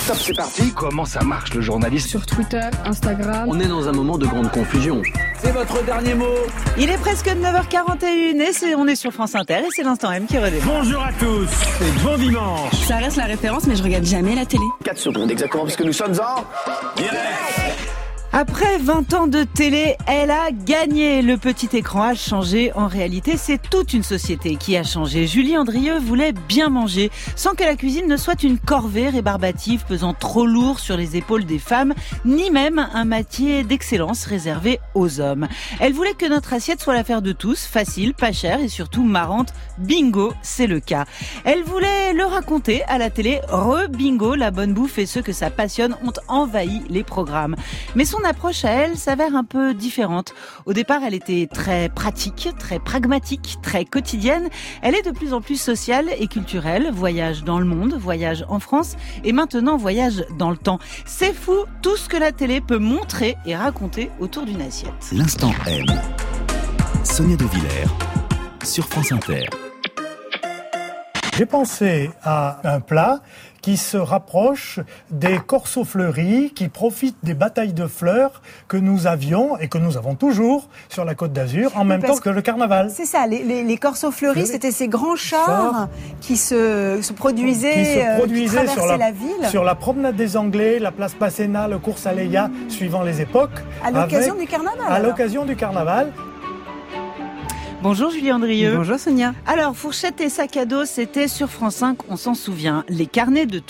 Top, c'est parti. Comment ça marche le journalisme? Sur Twitter, Instagram. On est dans un moment de grande confusion. C'est votre dernier mot. Il est presque 9h41 et on est sur France Inter et c'est l'instant M qui redémarre. Bonjour à tous et bon dimanche. Ça reste la référence, mais je regarde jamais la télé. 4 secondes exactement, puisque nous sommes en... Après 20 ans de télé, elle a gagné. Le petit écran a changé. En réalité, c'est toute une société qui a changé. Julie Andrieux voulait bien manger, sans que la cuisine ne soit une corvée rébarbative pesant trop lourd sur les épaules des femmes, ni même un métier d'excellence réservé aux hommes. Elle voulait que notre assiette soit l'affaire de tous, facile, pas chère et surtout marrante. Bingo, c'est le cas. Elle voulait le raconter à la télé. Bingo, la bonne bouffe et ceux que ça passionne ont envahi les programmes. Mais son approche à elle s'avère un peu différente. Au départ, elle était très pratique, très pragmatique, très quotidienne. Elle est de plus en plus sociale et culturelle. Voyage dans le monde, voyage en France et maintenant voyage dans le temps. C'est fou tout ce que la télé peut montrer et raconter autour d'une assiette. L'instant M. Sonia De Villers sur France Inter. J'ai pensé à un plat qui se rapproche des corsos fleuris, qui profite des batailles de fleurs que nous avions et que nous avons toujours sur la Côte d'Azur, en même temps que le carnaval. C'est ça, les corsos fleuris, c'était ces grands chars qui se produisaient, qui traversaient la ville. Sur la promenade des Anglais, la place Masséna, le cours Saléya, suivant les époques. À l'occasion du carnaval. À l'occasion du carnaval. Bonjour Julie Andrieux. Bonjour Sonia. Alors, fourchette et sac à dos, c'était sur France 5, on s'en souvient. Les carnets de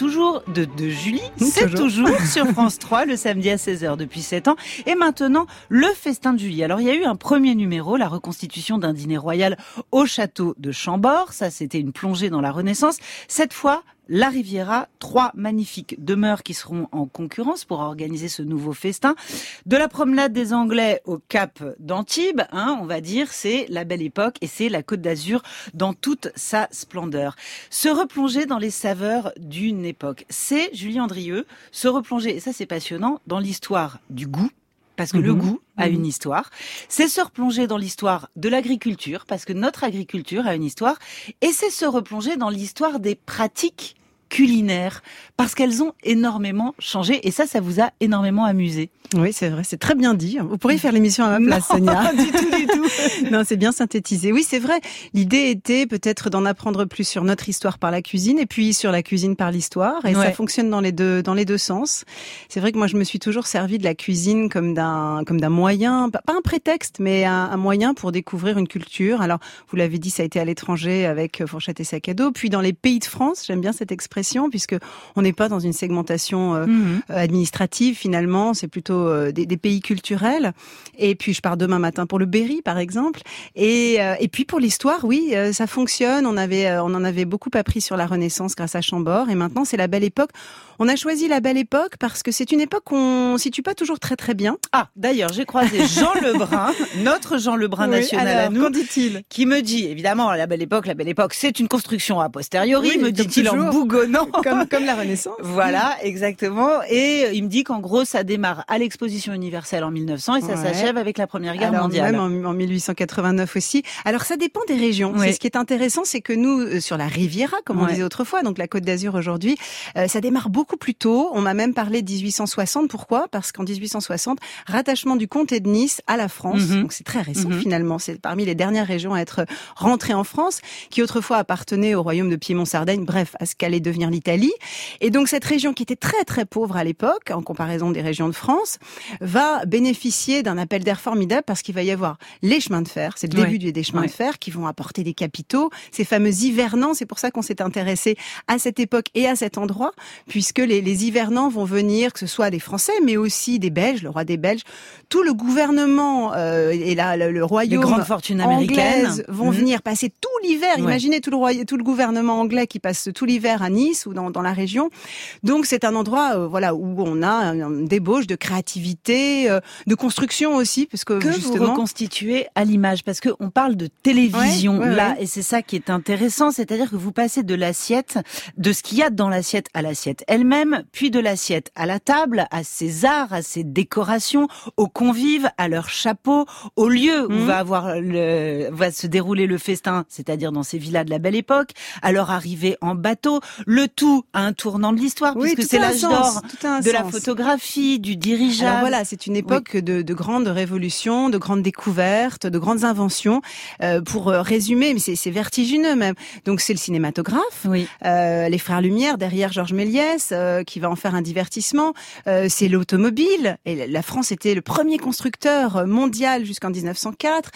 Julie, c'est toujours sur France 3, le samedi à 16h depuis 7 ans. Et maintenant, le festin de Julie. Alors, il y a eu un premier numéro, la reconstitution d'un dîner royal au château de Chambord. Ça, c'était une plongée dans la Renaissance. Cette fois, la Riviera, 3 magnifiques demeures qui seront en concurrence pour organiser ce nouveau festin. De la promenade des Anglais au Cap d'Antibes, on va dire, c'est la belle époque et c'est la Côte d'Azur dans toute sa splendeur. Se replonger dans les saveurs d'une époque, c'est, Julie Andrieux, se replonger, et ça c'est passionnant, dans l'histoire du goût. Parce que le goût a une histoire. C'est se replonger dans l'histoire de l'agriculture, parce que notre agriculture a une histoire. Et c'est se replonger dans l'histoire des pratiques culinaires, parce qu'elles ont énormément changé. Et ça vous a énormément amusé. Oui, c'est vrai, c'est très bien dit. Vous pourriez faire l'émission à ma place, Sonia. Du tout. Non, c'est bien synthétisé. Oui, c'est vrai. L'idée était peut-être d'en apprendre plus sur notre histoire par la cuisine et puis sur la cuisine par l'histoire. Et ça fonctionne dans les deux sens. C'est vrai que moi, je me suis toujours servi de la cuisine comme d'un moyen, pas un prétexte, mais un moyen pour découvrir une culture. Alors, vous l'avez dit, ça a été à l'étranger avec fourchette et sac à dos. Puis dans les pays de France, j'aime bien cette expression puisque on n'est pas dans une segmentation administrative finalement. C'est plutôt des pays culturels. Et puis je pars demain matin pour le Berry par exemple. Et puis pour l'histoire, oui, ça fonctionne. On en avait beaucoup appris sur la Renaissance grâce à Chambord. Et maintenant c'est la belle époque. On a choisi la belle époque parce que c'est une époque qu'on situe pas toujours très très bien. Ah, d'ailleurs, j'ai croisé Jean Lebrun, notre Jean Lebrun national à nous, qu'en dit-il ? Qui me dit, évidemment, la belle époque, c'est une construction a posteriori, me dit-il en bougonnant. Comme la Renaissance. Voilà, exactement. Et il me dit qu'en gros, ça démarre à l'exposition universelle en 1900 et ça s'achève avec la Première Guerre mondiale. Même en 1889 aussi. Alors, ça dépend des régions. Oui. Ce qui est intéressant, c'est que nous, sur la Riviera, comme on disait autrefois, donc la Côte d'Azur aujourd'hui, ça démarre beaucoup plus tôt. On m'a même parlé de 1860. Pourquoi ? Parce qu'en 1860, rattachement du comté de Nice à la France. Donc c'est très récent finalement. C'est parmi les dernières régions à être rentrées en France, qui autrefois appartenait au royaume de Piémont-Sardaigne, bref, à ce qu'allait devenir l'Italie. Et donc cette région qui était très très pauvre à l'époque, en comparaison des régions de France, va bénéficier d'un appel d'air formidable parce qu'il va y avoir les chemins de fer. C'est le début des chemins de fer qui vont apporter des capitaux. Ces fameux hivernants, c'est pour ça qu'on s'est intéressé à cette époque et à cet endroit, puisque les hivernants vont venir, que ce soit des Français, mais aussi des Belges, le roi des Belges. Tout le gouvernement et le royaume les grandes fortunes américaines vont venir passer tout l'hiver. Imaginez tout le gouvernement anglais qui passe tout l'hiver à Nice ou dans la région. Donc c'est un endroit où on a une débauche de créativité, de construction aussi, parce que justement vous reconstituez à l'image, parce que on parle de télévision et c'est ça qui est intéressant, c'est-à-dire que vous passez de l'assiette, de ce qu'il y a dans l'assiette à l'assiette elle-même. mêmes, puis de l'assiette à la table, à ses arts, à ses décorations, aux convives, à leurs chapeaux, au lieu où va se dérouler le festin, c'est-à-dire dans ces villas de la Belle Époque, à leur arrivée en bateau, le tout à un tournant de l'histoire, puisque c'est l'âge d'or de la photographie, du dirigeable. Alors voilà, c'est une époque de grandes révolutions, de grandes découvertes, de grandes inventions. Pour résumer, mais c'est vertigineux même. Donc c'est le cinématographe, les frères Lumière derrière Georges Méliès, qui va en faire un divertissement. C'est l'automobile. Et la France était le premier constructeur mondial jusqu'en 1904.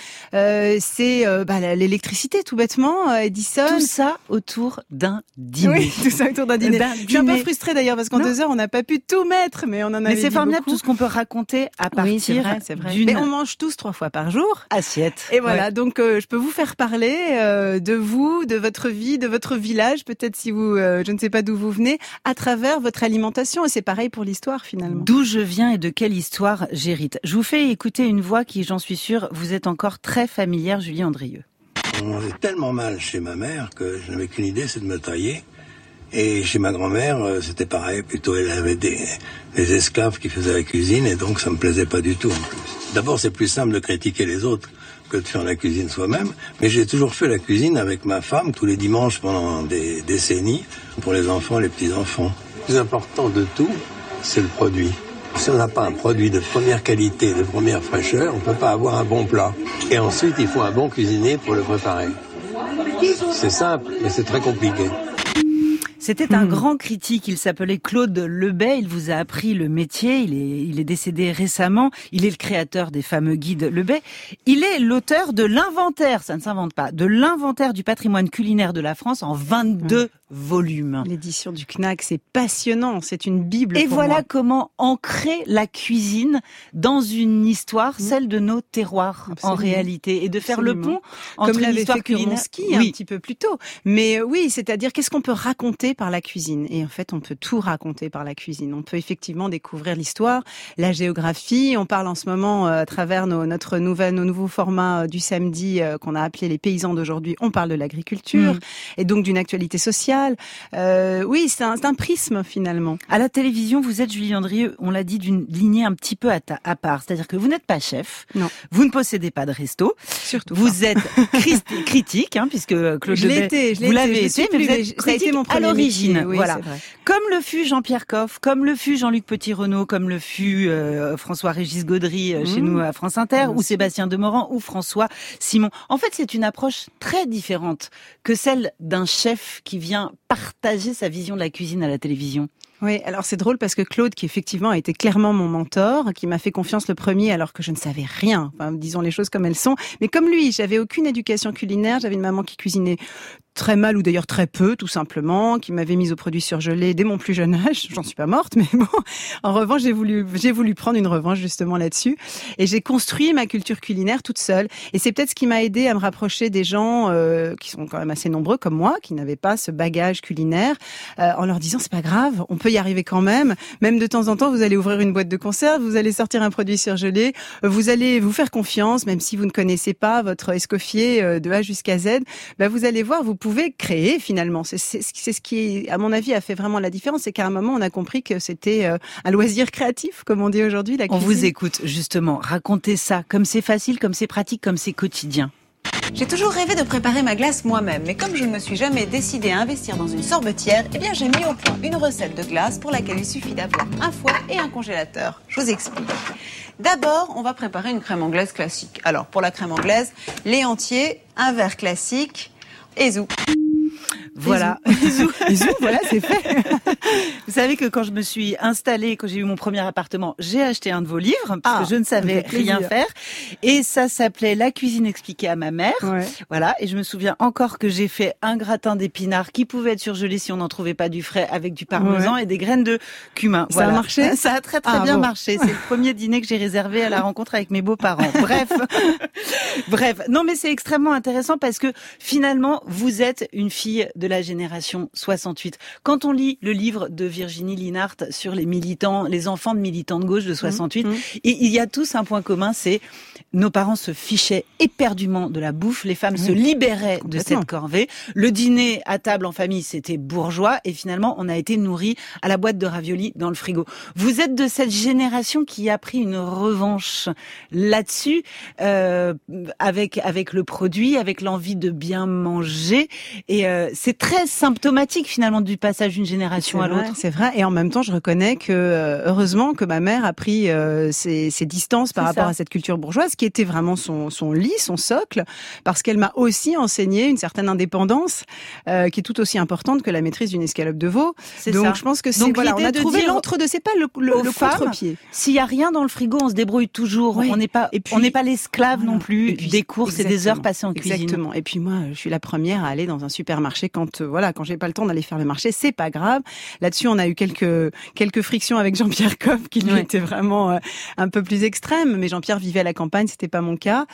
C'est l'électricité, tout bêtement, Edison. Tout ça autour d'un dîner. Oui, tout ça autour d'un dîner. Je suis un peu frustrée d'ailleurs parce qu'en 2 heures on n'a pas pu tout mettre, mais on en avait dit c'est formidable beaucoup. Tout ce qu'on peut raconter à partir c'est vrai. Mais on mange tous 3 fois par jour. Assiette. Et voilà, donc je peux vous faire parler de vous, de votre vie, de votre village, peut-être si vous, je ne sais pas d'où vous venez, à travers votre alimentation. Et c'est pareil pour l'histoire finalement. D'où je viens et de quelle histoire j'hérite. Je vous fais écouter une voix qui, j'en suis sûre, vous est encore très familière, Julie Andrieux. On mangeait tellement mal chez ma mère que je n'avais qu'une idée, c'est de me tailler. Et chez ma grand-mère, c'était pareil. Plutôt, elle avait des esclaves qui faisaient la cuisine et donc ça me plaisait pas du tout en plus. D'abord, c'est plus simple de critiquer les autres que de faire la cuisine soi-même. Mais j'ai toujours fait la cuisine avec ma femme tous les dimanches pendant des décennies pour les enfants et les petits-enfants. Le plus important de tout, c'est le produit. Si on n'a pas un produit de première qualité, de première fraîcheur, on ne peut pas avoir un bon plat. Et ensuite, il faut un bon cuisinier pour le préparer. C'est simple, mais c'est très compliqué. C'était un grand critique, il s'appelait Claude Lebet, il vous a appris le métier, il est décédé récemment, il est le créateur des fameux guides Lebet. Il est l'auteur de l'inventaire, ça ne s'invente pas, de l'inventaire du patrimoine culinaire de la France en 22 volumes. L'édition du CNAC, c'est passionnant, c'est une bible. Et pour voilà moi. comment ancrer la cuisine dans une histoire, celle de nos terroirs. Absolument. En réalité, et de faire le pont entre l'histoire culinaire un petit peu plus tôt. Mais oui, c'est-à-dire qu'est-ce qu'on peut raconter par la cuisine? Et en fait, on peut tout raconter par la cuisine. On peut effectivement découvrir l'histoire, la géographie. On parle en ce moment à travers nos nouveaux formats du samedi qu'on a appelé les paysans d'aujourd'hui. On parle de l'agriculture et donc d'une actualité sociale. Oui, c'est un prisme finalement. À la télévision, vous êtes, Julie Andrieux, on l'a dit, d'une lignée un petit peu à part. C'est-à-dire que vous n'êtes pas chef, non. Vous ne possédez pas de resto, surtout vous pas. êtes critique, puisque Claude Lebet, vous l'avez été, mais vous êtes ça a été mon premier à l'origine. Métier, oui, voilà. Comme le fut Jean-Pierre Coff, comme le fut Jean-Luc Petit-Renaud, comme le fut François-Régis Gaudry chez nous à France Inter, ou Sébastien Demorand, ou François Simon. En fait, c'est une approche très différente que celle d'un chef qui vient partager sa vision de la cuisine à la télévision. Oui, alors c'est drôle parce que Claude, qui effectivement a été clairement mon mentor, qui m'a fait confiance le premier alors que je ne savais rien, enfin, disons les choses comme elles sont, mais comme lui, j'avais aucune éducation culinaire, j'avais une maman qui cuisinait très mal ou d'ailleurs très peu, tout simplement, qui m'avait mise aux produits surgelés dès mon plus jeune âge. J'en suis pas morte, mais bon. En revanche, j'ai voulu prendre une revanche justement là-dessus. Et j'ai construit ma culture culinaire toute seule. Et c'est peut-être ce qui m'a aidé à me rapprocher des gens qui sont quand même assez nombreux comme moi, qui n'avaient pas ce bagage culinaire, en leur disant c'est pas grave, on peut y arriver quand même. Même de temps en temps, vous allez ouvrir une boîte de conserve, vous allez sortir un produit surgelé, vous allez vous faire confiance, même si vous ne connaissez pas votre escoffier de A jusqu'à Z. Ben, vous allez voir, vous pouvez créer finalement. C'est ce qui, à mon avis, a fait vraiment la différence. C'est qu'à un moment, on a compris que c'était un loisir créatif, comme on dit aujourd'hui, la cuisine. On vous écoute, justement. Racontez ça, comme c'est facile, comme c'est pratique, comme c'est quotidien. J'ai toujours rêvé de préparer ma glace moi-même, mais comme je ne me suis jamais décidée à investir dans une sorbetière, eh bien j'ai mis au point une recette de glace pour laquelle il suffit d'avoir un four et un congélateur. Je vous explique. D'abord, on va préparer une crème anglaise classique. Alors, pour la crème anglaise, lait entier, un verre classique et zou. Voilà. Voilà, c'est fait. Vous savez que quand je me suis installée, quand j'ai eu mon premier appartement, j'ai acheté un de vos livres, parce que je ne savais rien faire. Et ça s'appelait La cuisine expliquée à ma mère. Ouais. Voilà. Et je me souviens encore que j'ai fait un gratin d'épinards qui pouvait être surgelé si on n'en trouvait pas du frais, avec du parmesan et des graines de cumin. Ça a marché? Ça a très bien marché. C'est le premier dîner que j'ai réservé à la rencontre avec mes beaux-parents. Bref. Non, mais c'est extrêmement intéressant parce que finalement, vous êtes une fille de la génération 68. Quand on lit le livre de Virginie Linhart sur les militants, les enfants de militants de gauche de 68, et il y a tous un point commun, c'est nos parents se fichaient éperdument de la bouffe, les femmes se libéraient de cette corvée. Le dîner à table en famille, c'était bourgeois, et finalement, on a été nourris à la boîte de raviolis dans le frigo. Vous êtes de cette génération qui a pris une revanche là-dessus, avec le produit, avec l'envie de bien manger, et c'est très symptomatique finalement du passage d'une génération à l'autre. C'est vrai, et en même temps, je reconnais que heureusement que ma mère a pris ses distances par rapport à cette culture bourgeoise, qui était vraiment son lit, son socle, parce qu'elle m'a aussi enseigné une certaine indépendance qui est tout aussi importante que la maîtrise d'une escalope de veau. Donc je pense que c'est voilà, on a trouvé l'entre-deux, c'est pas le contre-pied. S'il y a rien dans le frigo, on se débrouille toujours. On n'est pas l'esclave non plus des courses et des heures passées en cuisine. Exactement. Et puis moi, je suis la première à aller dans un supermarché quand j'ai pas le temps d'aller faire le marché, c'est pas grave. Là-dessus, on a eu quelques frictions avec Jean-Pierre Coff qui lui était vraiment un peu plus extrême, mais Jean-Pierre vivait à la campagne, c'était pas mon cas.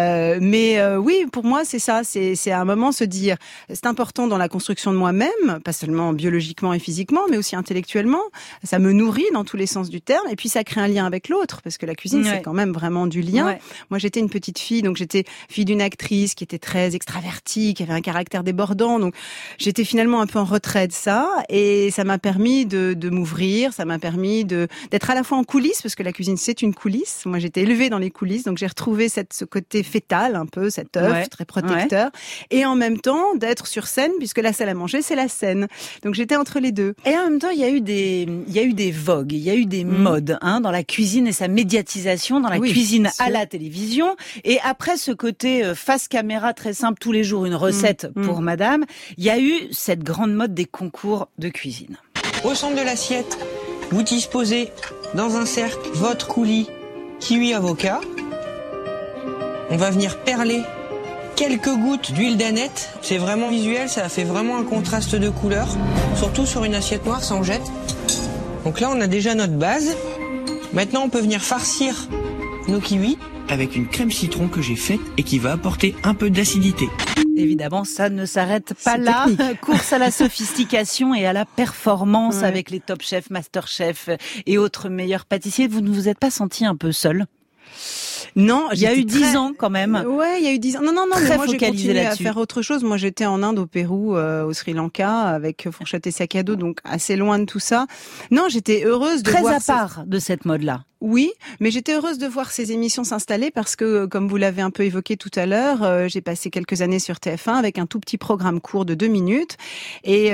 Oui, pour moi, c'est ça, c'est à un moment se dire, c'est important dans la construction de moi-même, pas seulement biologiquement et physiquement, mais aussi intellectuellement. Ça me nourrit dans tous les sens du terme, et puis ça crée un lien avec l'autre, parce que la cuisine, c'est quand même vraiment du lien. Moi, j'étais une petite fille, donc j'étais fille d'une actrice qui était très extravertie, qui avait un caractère débordant, donc j'étais finalement un peu en retrait de ça, et ça m'a permis de m'ouvrir, ça m'a permis d'être à la fois en coulisses, parce que la cuisine, c'est une coulisse. Moi, j'étais élevée dans les coulisses, donc j'ai retrouvé ce côté fœtal, un peu, cet œuf très protecteur, et en même temps d'être sur scène, puisque la salle à manger, c'est la scène. Donc j'étais entre les deux. Et en même temps, il y a eu des vogues, il y a eu des modes, dans la cuisine et sa médiatisation, dans la cuisine à la télévision. Et après ce côté face caméra très simple, tous les jours une recette pour madame, il y a eu cette grande mode des concours de cuisine. Au centre de l'assiette, vous disposez dans un cercle votre coulis kiwi avocat. On va venir perler quelques gouttes d'huile d'aneth. C'est vraiment visuel, ça fait vraiment un contraste de couleurs. Surtout sur une assiette noire, ça en jette. Donc là, on a déjà notre base. Maintenant, on peut venir farcir nos kiwis avec une crème citron que j'ai faite et qui va apporter un peu d'acidité. Évidemment, ça ne s'arrête pas là. Course à la sophistication et à la performance avec les top chefs, master chefs et autres meilleurs pâtissiers. Vous ne vous êtes pas senti un peu seul ? Non, il y a eu 10 ans quand même. Ouais, il y a eu 10 ans. Non, mais moi j'ai continué à faire autre chose. Moi j'étais en Inde, au Pérou, au Sri Lanka, avec fourchette et sac à dos, donc assez loin de tout ça. Non, j'étais heureuse de voir... Très à part de cette mode-là. Oui, mais j'étais heureuse de voir ces émissions s'installer parce que, comme vous l'avez un peu évoqué tout à l'heure, j'ai passé quelques années sur TF1 avec un tout petit programme court de 2 minutes et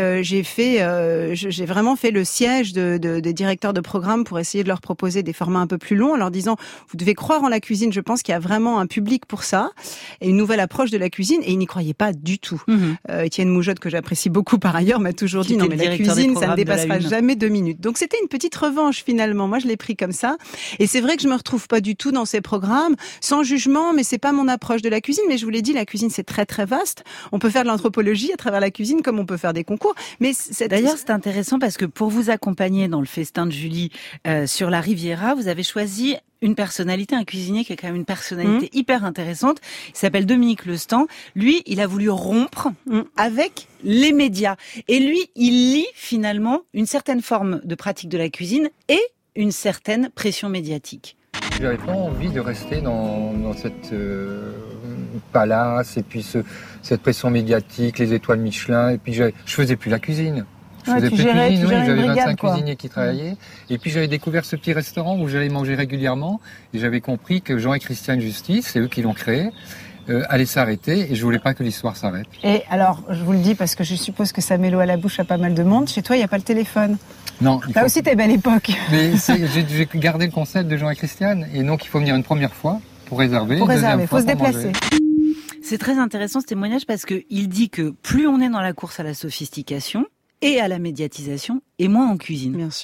j'ai vraiment fait le siège des directeurs de programme pour essayer de leur proposer des formats un peu plus longs en leur disant vous devez croire en la cuisine, je pense qu'il y a vraiment un public pour ça et une nouvelle approche de la cuisine et ils n'y croyaient pas du tout. Étienne Moujotte, que j'apprécie beaucoup par ailleurs, m'a toujours dit non mais la cuisine ça ne dépassera jamais 2 minutes. Donc c'était une petite revanche finalement, moi je l'ai pris comme ça. Et c'est vrai que je me retrouve pas du tout dans ces programmes, sans jugement, mais c'est pas mon approche de la cuisine. Mais je vous l'ai dit, la cuisine c'est très très vaste. On peut faire de l'anthropologie à travers la cuisine, comme on peut faire des concours. Mais d'ailleurs, c'est intéressant parce que pour vous accompagner dans le festin de Julie sur la Riviera, vous avez choisi une personnalité, un cuisinier qui est quand même une personnalité hyper intéressante. Il s'appelle Dominique Lestang. Lui, il a voulu rompre avec les médias. Et lui, il lie finalement une certaine forme de pratique de la cuisine et une certaine pression médiatique. J'avais pas envie de rester dans cette palace et puis cette pression médiatique, les étoiles Michelin, et puis je faisais plus la cuisine. J'avais 25 cuisiniers qui travaillaient, et puis j'avais découvert ce petit restaurant où j'allais manger régulièrement, et j'avais compris que Jean et Christiane Justice, c'est eux qui l'ont créé, allaient s'arrêter, et je voulais pas que l'histoire s'arrête. Et alors, je vous le dis parce que je suppose que ça met l'eau à la bouche à pas mal de monde, chez toi il n'y a pas le téléphone. Non. Là aussi, t'es belle époque. Mais j'ai gardé le concept de Jean et Christiane, et donc il faut venir une première fois pour réserver. Il faut se déplacer. C'est très intéressant ce témoignage parce que il dit que plus on est dans la course à la sophistication et à la médiatisation, et moins en cuisine. Bien sûr.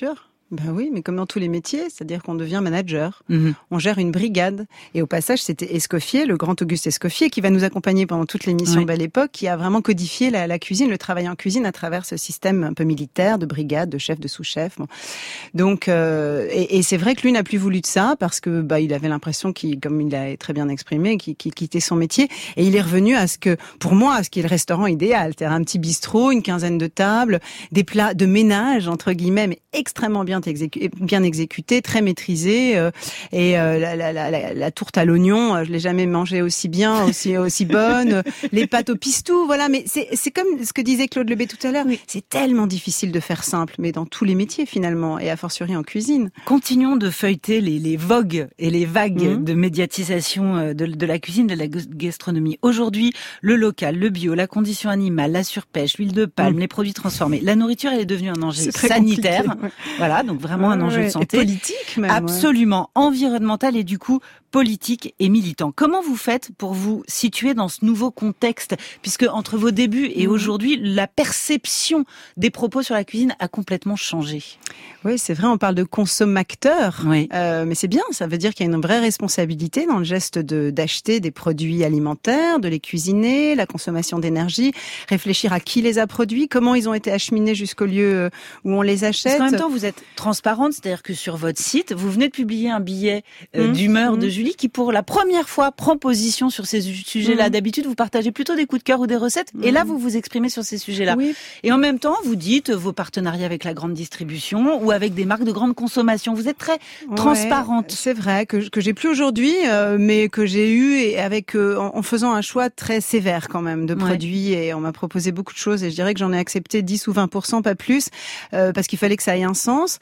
Ben oui, mais comme dans tous les métiers, c'est-à-dire qu'on devient manager, on gère une brigade. Et au passage, c'était Escoffier, le grand Auguste Escoffier, qui va nous accompagner pendant toute l'émission Belle Époque, qui a vraiment codifié la cuisine, le travail en cuisine à travers ce système un peu militaire, de brigade, de chef, de sous-chef. Bon. Donc, et c'est vrai que lui n'a plus voulu de ça, parce que il avait l'impression comme il l'a très bien exprimé, qu'il quittait son métier. Et il est revenu à ce qui est le restaurant idéal. C'est-à-dire un petit bistrot, une quinzaine de tables, des plats de ménage, entre guillemets, mais extrêmement bien exécuté, très maîtrisé, et la tourte à l'oignon, je l'ai jamais mangée aussi bien, aussi bonne, les pâtes au pistou, voilà. Mais c'est comme ce que disait Claude Lebet tout à l'heure, c'est tellement difficile de faire simple, mais dans tous les métiers finalement, et a fortiori en cuisine. Continuons de feuilleter les vogues et les vagues de médiatisation de la cuisine, de la gastronomie. Aujourd'hui, le local, le bio, la condition animale, la surpêche, l'huile de palme, les produits transformés, la nourriture, elle est devenue un enjeu sanitaire. Voilà, donc vraiment un enjeu de santé. Et politique même. Absolument, environnemental et du coup politique et militant. Comment vous faites pour vous situer dans ce nouveau contexte, puisque entre vos débuts et aujourd'hui, la perception des propos sur la cuisine a complètement changé? Oui, c'est vrai, on parle de consommateur, mais c'est bien, ça veut dire qu'il y a une vraie responsabilité dans le geste d'acheter des produits alimentaires, de les cuisiner, la consommation d'énergie, réfléchir à qui les a produits, comment ils ont été acheminés jusqu'au lieu où on les achète. Parce qu'en même temps, vous êtes transparente, c'est-à-dire que sur votre site, vous venez de publier un billet d'humeur de Julie qui, pour la première fois, prend position sur ces sujets-là. D'habitude, vous partagez plutôt des coups de cœur ou des recettes, et là, vous vous exprimez sur ces sujets-là. Oui. Et en même temps, vous dites vos partenariats avec la grande distribution ou avec des marques de grande consommation. Vous êtes très transparente. C'est vrai que j'ai plus aujourd'hui, mais que j'ai eu et avec en faisant un choix très sévère quand même de produits, et on m'a proposé beaucoup de choses et je dirais que j'en ai accepté 10 ou 20%, pas plus, parce qu'il fallait que ça ait un sens.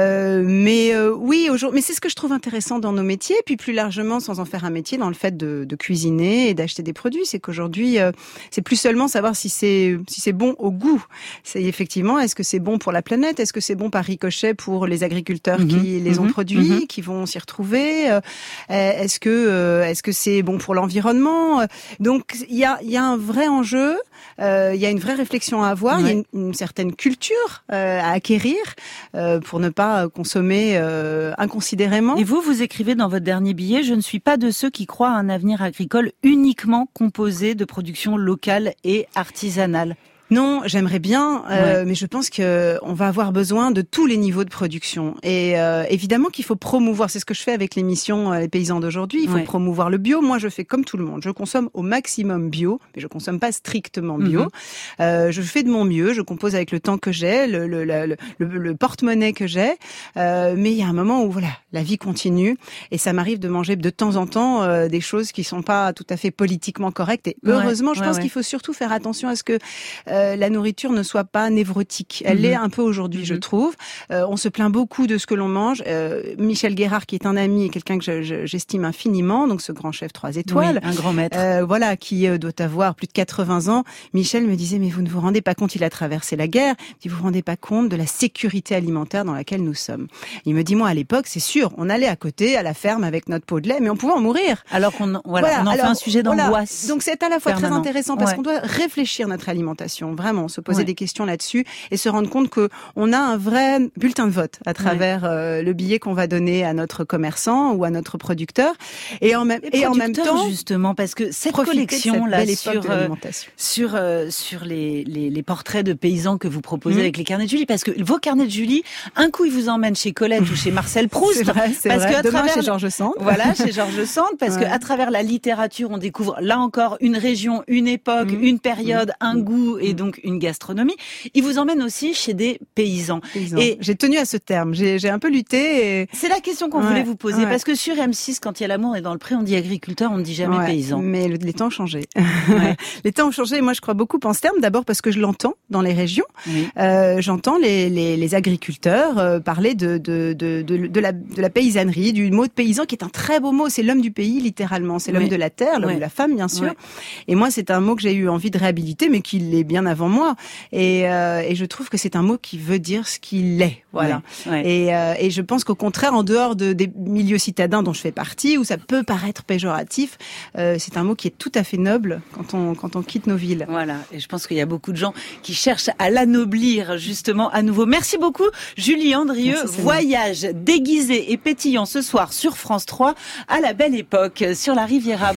Mais aujourd'hui, mais c'est ce que je trouve intéressant dans nos métiers, puis plus largement, sans en faire un métier, dans le fait de cuisiner et d'acheter des produits, c'est qu'aujourd'hui, c'est plus seulement savoir si c'est bon au goût. C'est effectivement, est-ce que c'est bon pour la planète, est-ce que c'est bon par ricochet pour les agriculteurs qui les ont produits, qui vont s'y retrouver, est-ce que c'est bon pour l'environnement. Donc il y a un vrai enjeu, il y a une vraie réflexion à avoir, il y a une certaine culture à acquérir pour ne pas consommer inconsidérément. Et vous écrivez dans votre dernier billet, je ne suis pas de ceux qui croient à un avenir agricole uniquement composé de production locale et artisanale. Non, j'aimerais bien, mais je pense que on va avoir besoin de tous les niveaux de production. Et évidemment qu'il faut promouvoir, c'est ce que je fais avec l'émission Les Paysans d'aujourd'hui, il faut promouvoir le bio. Moi, je fais comme tout le monde, je consomme au maximum bio, mais je consomme pas strictement bio. Je fais de mon mieux, je compose avec le temps que j'ai, le porte-monnaie que j'ai, mais il y a un moment où la vie continue, et ça m'arrive de manger de temps en temps des choses qui sont pas tout à fait politiquement correctes. Et heureusement, je pense qu'il faut surtout faire attention à ce que la nourriture ne soit pas névrotique. Elle l'est un peu aujourd'hui, je trouve. On se plaint beaucoup de ce que l'on mange. Michel Guérard, qui est un ami et quelqu'un que j'estime infiniment, donc ce grand chef 3 étoiles. Un grand maître. Qui doit avoir plus de 80 ans. Michel me disait, mais vous ne vous rendez pas compte, il a traversé la guerre, vous vous rendez pas compte de la sécurité alimentaire dans laquelle nous sommes. Il me dit, moi, à l'époque, c'est sûr, on allait à côté, à la ferme avec notre pot de lait, mais on pouvait en mourir. Alors on en fait un sujet d'angoisse. Donc c'est à la fois très intéressant parce qu'on doit réfléchir notre alimentation. Vraiment, se poser des questions là-dessus et se rendre compte que on a un vrai bulletin de vote à travers le billet qu'on va donner à notre commerçant ou à notre producteur. Et en même temps, justement, parce que cette collection là sur les portraits de paysans que vous proposez avec les carnets de Julie, parce que vos carnets de Julie, un coup ils vous emmènent chez Colette ou chez Marcel Proust, c'est vrai. Demain chez Georges Sand. Voilà, chez Georges Sand, parce que à travers la littérature, on découvre là encore une région, une époque, une période, un goût et donc une gastronomie. Il vous emmène aussi chez des paysans. Et j'ai tenu à ce terme. J'ai un peu lutté. C'est la question qu'on voulait vous poser, parce que sur M6, quand il y a l'amour et dans le pré, on dit agriculteur, on ne dit jamais paysan. Mais les temps ont changé. Les temps ont changé. Et moi, je crois beaucoup en ce terme. D'abord parce que je l'entends dans les régions. J'entends les agriculteurs parler de la paysannerie, du mot de paysan qui est un très beau mot. C'est l'homme du pays, littéralement. C'est l'homme de la terre, l'homme de la femme, bien sûr. Et moi, c'est un mot que j'ai eu envie de réhabiliter, mais qui l'est bien avant moi. Et je trouve que c'est un mot qui veut dire ce qu'il est. Voilà. Et je pense qu'au contraire, en dehors des milieux citadins dont je fais partie, où ça peut paraître péjoratif, c'est un mot qui est tout à fait noble quand on quitte nos villes. Voilà. Et je pense qu'il y a beaucoup de gens qui cherchent à l'anoblir justement à nouveau. Merci beaucoup, Julie Andrieux. Voyage déguisé et pétillant ce soir sur France 3 à la Belle Époque sur la Riviera.